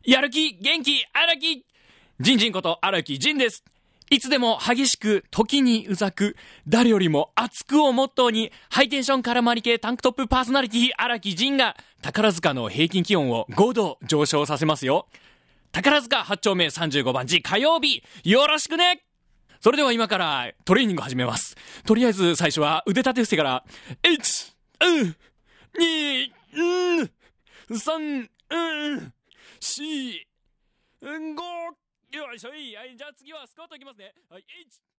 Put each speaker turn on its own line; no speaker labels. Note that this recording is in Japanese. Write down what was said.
やる気、元気、荒木。ジンジンこと荒木ジンです。いつでも激しく、時にうざく、誰よりも熱くをモットーに、ハイテンション絡まり系タンクトップパーソナリティ荒木ジンが、宝塚の平均気温を5度上昇させますよ。宝塚8丁目35番地火曜日、よろしくね。それでは今からトレーニング始めます。とりあえず最初は腕立て伏せから、1、2、3、4、5、よいしょい。はい、じゃあ次はスクワットいきますね。はい、1、